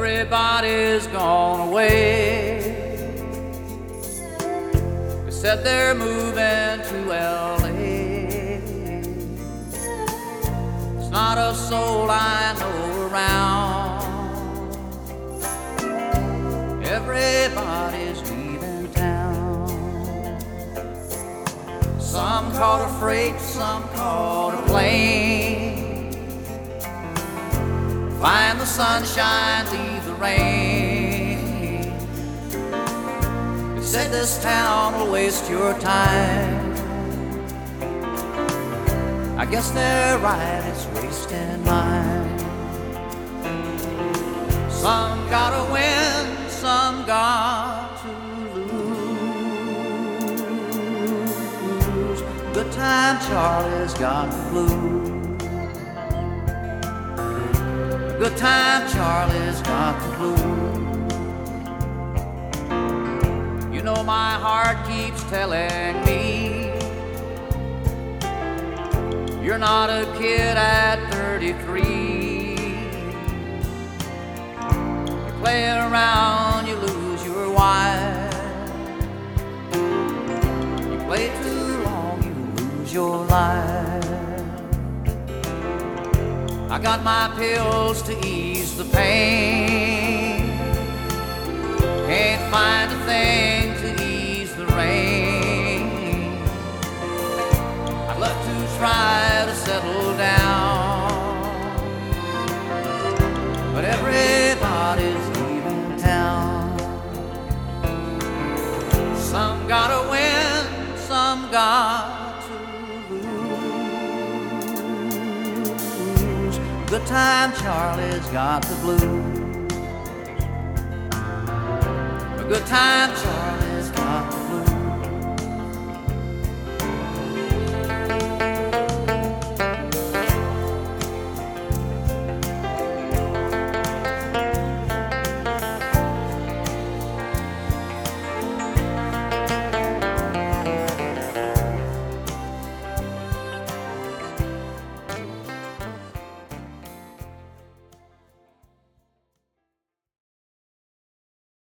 Everybody's gone away. They said they're moving to LA. There's not a soul I know around. Everybody's leaving town. Some caught a freight, some caught a plane. Find the sunshine, leave the rain. They said this town will waste your time. I guess they're right, it's wasting mine. Some gotta win, some got to lose. Good time Charlie's got the blues. Good time Charlie's got the blues. You know my heart keeps telling me you're not a kid at 33. You play around, you lose your wife. You play too long, you lose your life. I got my pills to ease the pain. Can't find a thing to ease the rain. I'd love to try to settle down, but everybody's leaving town. Some gotta win, some got to lose. Good time Charlie's got the blues. A good time Charlie